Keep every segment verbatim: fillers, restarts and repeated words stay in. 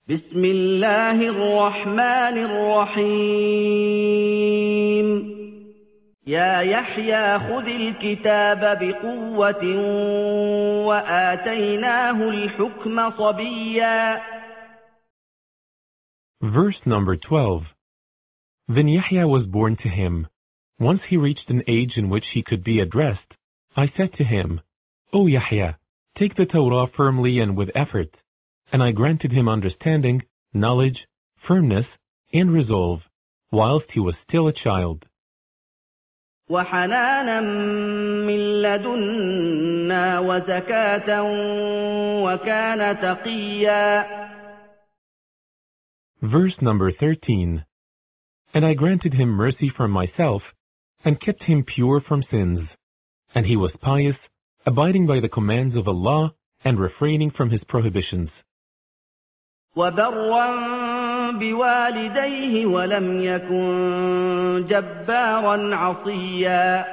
بسم الله الرحمن الرحيم يا يحيى خذ الكتاب بقوة وآتيناه الحكم صبيا. Verse number twelve. Then Yahya was born to him. Once he reached an age in which he could be addressed, I said to him, O Yahya, take the Torah firmly and with effort. And I granted him understanding, knowledge, firmness, and resolve, whilst he was still a child. وحنانا من لدنا وزكاة وكان تقيا. Verse number thirteen. And I granted him mercy from myself, and kept him pure from sins. And he was pious, abiding by the commands of Allah, and refraining from his prohibitions. وبرا بوالديه ولم يكن جبارا عصيا.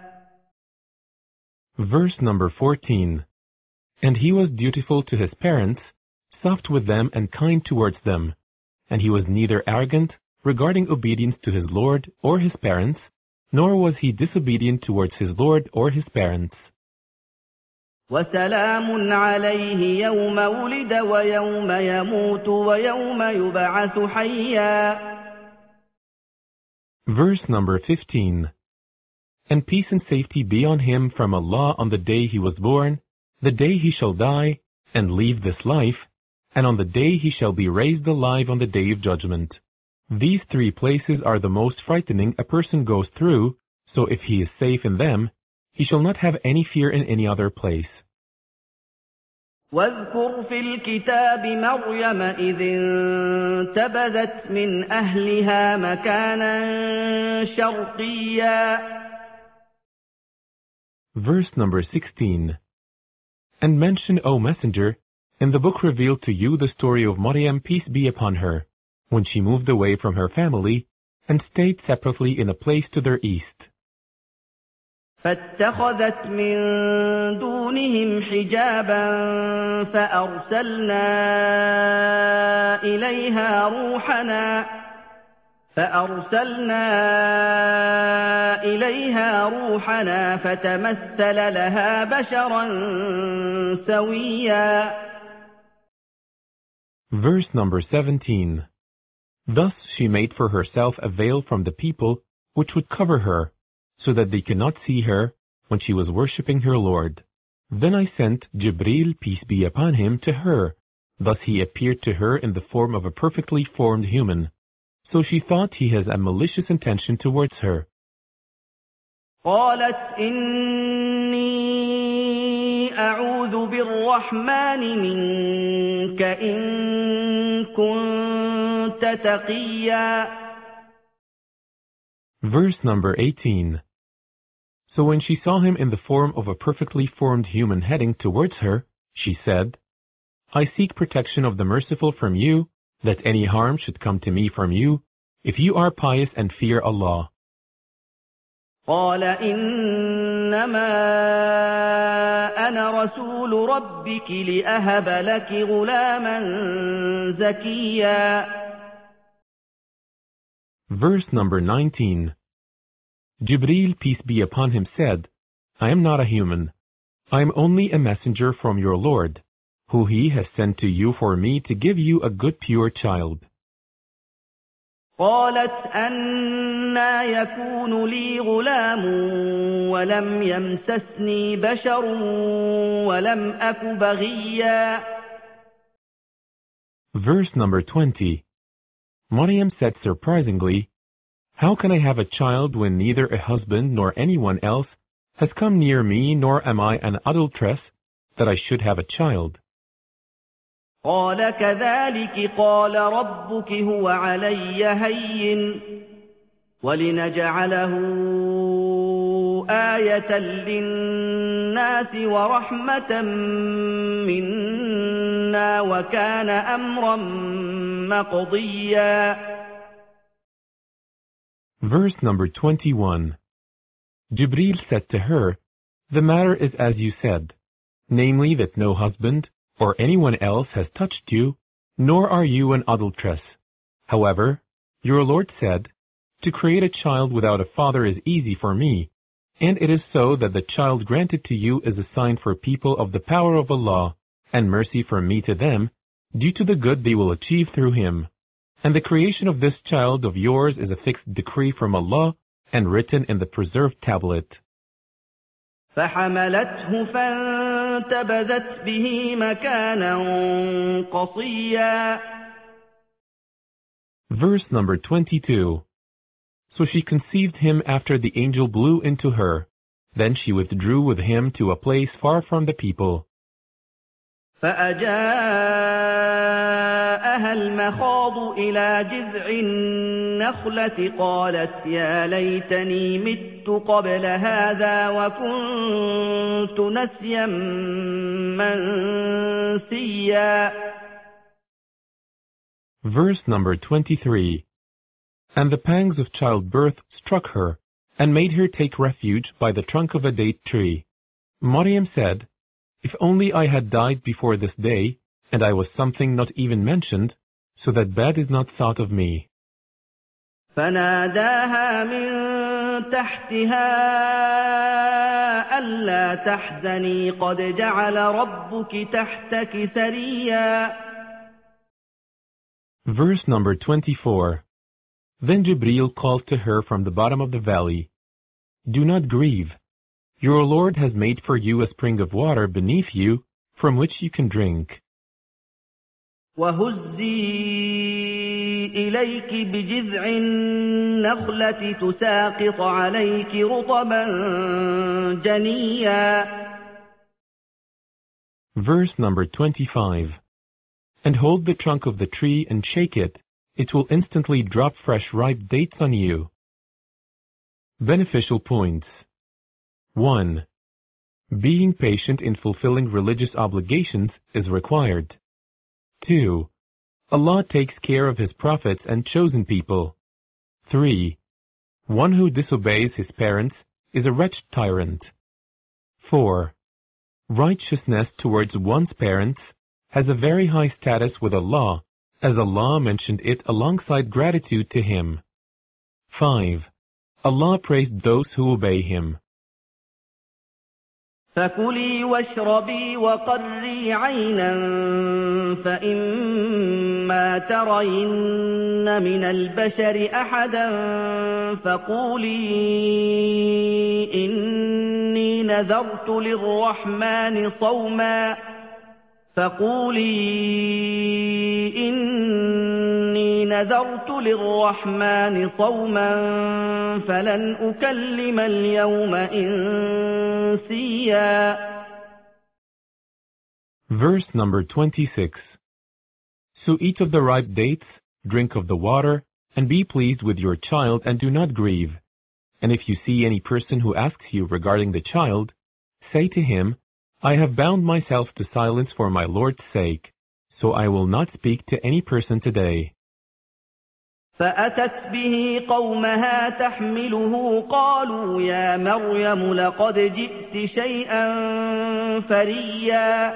Verse number fourteen. And he was dutiful to his parents, soft with them and kind towards them. And he was neither arrogant regarding obedience to his Lord or his parents, nor was he disobedient towards his Lord or his parents. وسلام عليه يوم ولد ويوم يموت ويوم يبعث حيا. Verse number fifteen. And peace and safety be on him from Allah on the day he was born, the day he shall die, and leave this life, and on the day he shall be raised alive on the day of judgment. These three places are the most frightening a person goes through, so if he is safe in them, he shall not have any fear in any other place. واذكر في الكتاب مريم إذ انتبذت من أهلها مكانا شرقيا. Verse number sixteen. And mention, O Messenger, in the book revealed to you the story of Maryam, peace be upon her, when she moved away from her family and stayed separately in a place to their east. فاتخذت من دونهم حجابا فأرسلنا إليها روحنا فأرسلنا إليها روحنا فتمثل لها بشرا سويا. Verse number seventeen. Thus she made for herself a veil from the people which would cover her, so that they could not see her when she was worshipping her Lord. Then I sent Jibreel, peace be upon him, to her. Thus he appeared to her in the form of a perfectly formed human. So she thought he has a malicious intention towards her. قالت إني أعوذ بالرحمن منك إن كنت تقيا. Verse number eighteen. So when she saw him in the form of a perfectly formed human heading towards her, she said, I seek protection of the merciful from you, that any harm should come to me from you, if you are pious and fear Allah. قال إنما أنا رسول ربك لأهب لك غلاما زكيا. Verse number nineteen. Jibreel, peace be upon him, said, I am not a human. I am only a messenger from your Lord, who he has sent to you for me to give you a good pure child. قالت أنى يكون لي غلام ولم يمسسني بشر ولم أك بغيا. Verse number twenty. Maryam said surprisingly, How can I have a child when neither a husband nor anyone else has come near me, nor am I an adulteress, that I should have a child? قال كذلك قال ربك هو علي هين ولنجعله آية للناس ورحمة منا وكان أمرا مقضيا. Verse number twenty-one. Jibreel said to her, The matter is as you said, namely that no husband or anyone else has touched you, nor are you an adulteress. However, your Lord said, to create a child without a father is easy for me, and it is so that the child granted to you is a sign for people of the power of Allah, and mercy from me to them, due to the good they will achieve through him. And the creation of this child of yours is a fixed decree from Allah, and written in the preserved tablet. فحملته فانتبذت به مكانا قصيا. Verse number twenty-two. So she conceived him after the angel blew into her. Then she withdrew with him to a place far from the people. فأجاءها المخاض إلى جذع النخلة قالت يا ليتني مت قبل هذا وكنت نسيا منسيا. Verse number twenty-three. And the pangs of childbirth struck her, and made her take refuge by the trunk of a date tree. Maryam said, if only I had died before this day, and I was something not even mentioned, so that bad is not thought of me. فناداها من تحتها ألا تحزني قد جعل ربك تحتك سريا. Verse number twenty-four. Then Jibreel called to her from the bottom of the valley, do not grieve. Your Lord has made for you a spring of water beneath you, from which you can drink. وهزي إليك بجذع النخلة تساقط عليك رطبا جنيا. Verse number twenty-five. And hold the trunk of the tree and shake it. It will instantly drop fresh ripe dates on you. Beneficial points. one. Being patient in fulfilling religious obligations is required. two. Allah takes care of His prophets and chosen people. three. One who disobeys his parents is a wretched tyrant. four. Righteousness towards one's parents has a very high status with Allah, as Allah mentioned it alongside gratitude to Him. five. Allah praised those who obey Him. فكلي واشربي وقري عينا فإما ترين من البشر أحدا فقولي إني نذرت للرحمن صوما فقولي إني نذرت للرحمن صوما فلن أكلم اليوم إنسيا. Verse number twenty-six. So eat of the ripe dates, drink of the water, and be pleased with your child and do not grieve. And if you see any person who asks you regarding the child, say to him, I have bound myself to silence for my Lord's sake, so I will not speak to any person today. فأتت به قومها تحمله قالوا يا مريم لقد جئت شيئا فريا.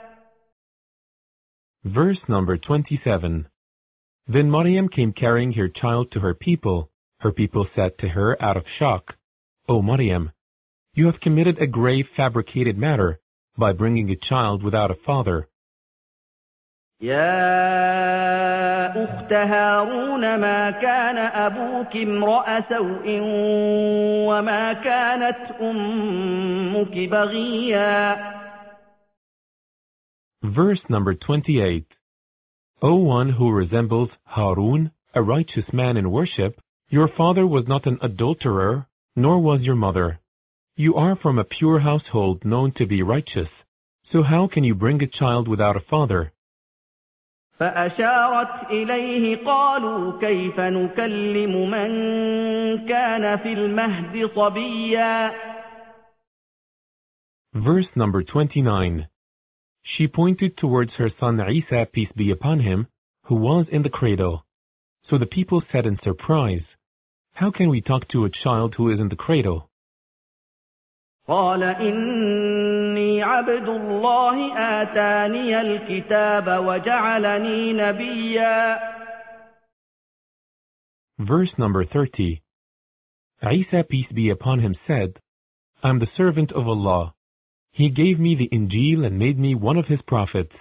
Verse number twenty-seven. Then Maryam came carrying her child to her people. Her people said to her out of shock, O Maryam, you have committed a grave fabricated matter by bringing a child without a father. يا أخت هارون ما كان أبوك امرأ سوء وما كانت أمك بغيا. Verse number twenty-eight. O one who resembles Harun, a righteous man in worship, your father was not an adulterer, nor was your mother. You are from a pure household known to be righteous. So how can you bring a child without a father? فأشارت إليه قالوا كيف نكلم من كان في المهد صبيا. Verse number twenty-nine. She pointed towards her son Isa, peace be upon him, who was in the cradle. So the people said in surprise, how can we talk to a child who is in the cradle? قال إني إني عبد الله آتاني الكتاب وجعلني نبيا. Verse number thirty. Isa, peace be upon him, said, I am the servant of Allah. He gave me the Injil and made me one of his prophets.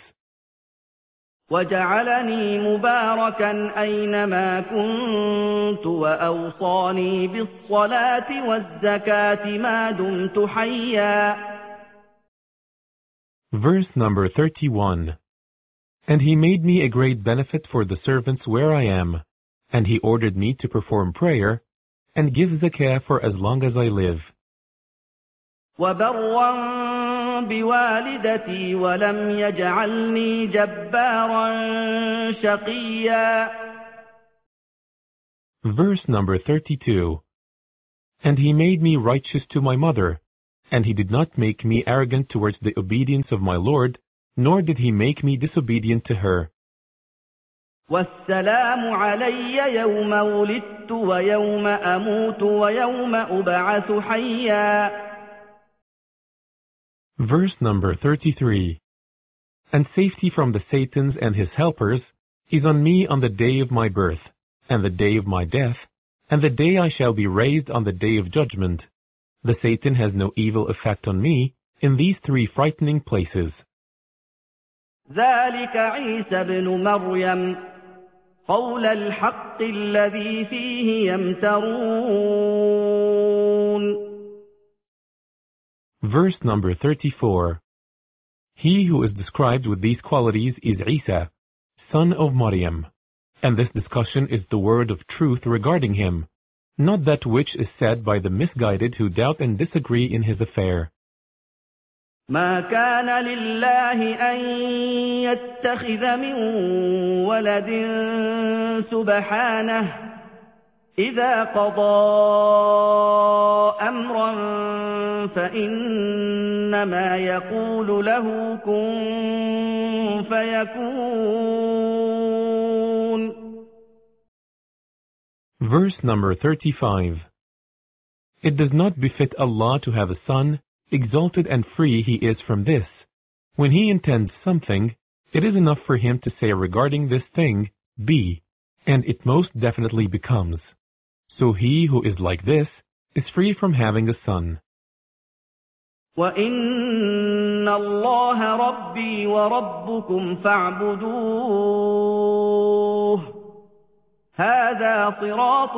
وجعلني مباركا أينما كنت وأوصاني بالصلاة والزكاة ما دمت حيا. Verse number thirty-one. And he made me a great benefit for the servants where I am, and he ordered me to perform prayer and give zakah for as long as I live. وبرا بوالدتي ولم يجعلني جبارا شقيا. Verse number thirty-two. And he made me righteous to my mother, and he did not make me arrogant towards the obedience of my Lord, nor did he make me disobedient to her. والسلام علي يوم ولدت ويوم أموت ويوم أبعث حيا. Verse number thirty-three. And safety from the Satans and his helpers is on me on the day of my birth, and the day of my death, and the day I shall be raised on the day of judgment. The Satan has no evil effect on me in these three frightening places. ذلك عيسى بن مريم قول الحق الذي فيه يمترون. Verse number thirty-four. He who is described with these qualities is Isa, son of Maryam, and this discussion is the word of truth regarding him, not that which is said by the misguided who doubt and disagree in his affair. ما كان لله أن يتخذ من ولد سبحانه إذا قضى أمرا فإنما يقول له كن فيكون. Verse number thirty-five. It does not befit Allah to have a son, exalted and free he is from this. When he intends something, it is enough for him to say regarding this thing, be, and it most definitely becomes. So he who is like this is free from having a son. وَإِنَّ اللَّهَ رَبِّي وَرَبُّكُمْ فَاعْبُدُوهُ هَذَا صِرَاطٌ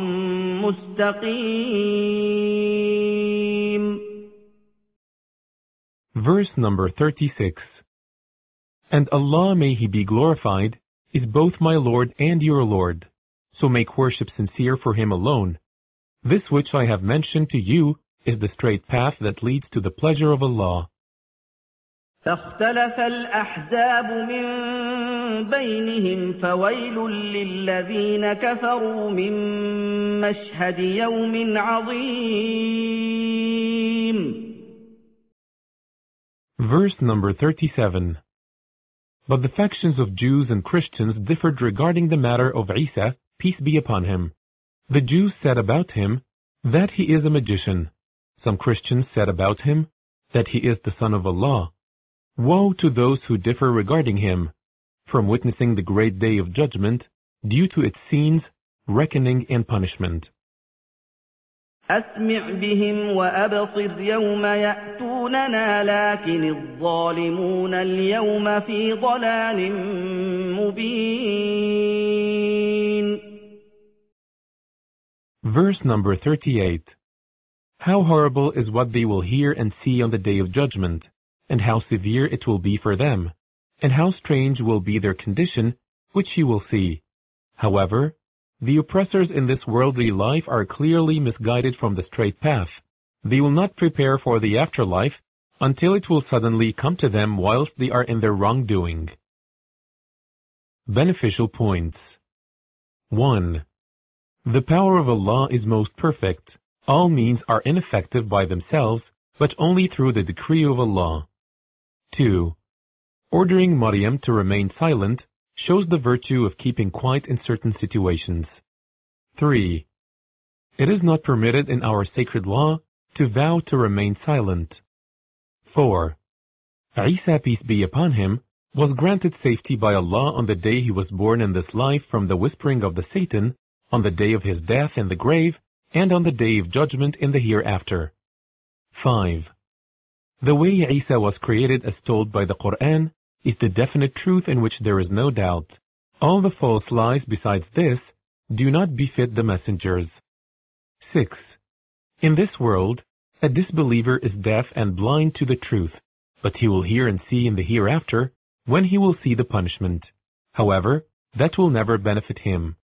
مُسْتَقِيمٌ. Verse number thirty-six. And Allah, may He be glorified, is both my Lord and your Lord. So make worship sincere for Him alone. This which I have mentioned to you is the straight path that leads to the pleasure of Allah. فاختلف الأحزاب من بينهم فويل للذين كفروا من مشهد يوم عظيم. Verse number thirty-seven. But the factions of Jews and Christians differed regarding the matter of Isa, peace be upon him. The Jews said about him that he is a magician. Some Christians said about him that he is the Son of Allah. Woe to those who differ regarding him, from witnessing the great day of judgment, due to its scenes, reckoning, and punishment. أسمع بهم وأبصر يوم يأتوننا لكن الظالمون اليوم في ضلال مبين. Verse number thirty-eight. How horrible is what they will hear and see on the day of judgment, and how severe it will be for them, and how strange will be their condition, which you will see. However, the oppressors in this worldly life are clearly misguided from the straight path. They will not prepare for the afterlife until it will suddenly come to them whilst they are in their wrongdoing. Beneficial points. one. The power of Allah is most perfect. All means are ineffective by themselves, but only through the decree of Allah. two. Ordering Maryam to remain silent shows the virtue of keeping quiet in certain situations. three. It is not permitted in our sacred law to vow to remain silent. four. Isa, peace be upon him, was granted safety by Allah on the day he was born in this life from the whispering of the Satan, on the day of his death in the grave, and on the day of judgment in the hereafter. five. The way Isa was created as told by the Quran is the definite truth in which there is no doubt. All the false lies besides this do not befit the messengers. six. In this world, a disbeliever is deaf and blind to the truth, but he will hear and see in the hereafter when he will see the punishment. However, that will never benefit him.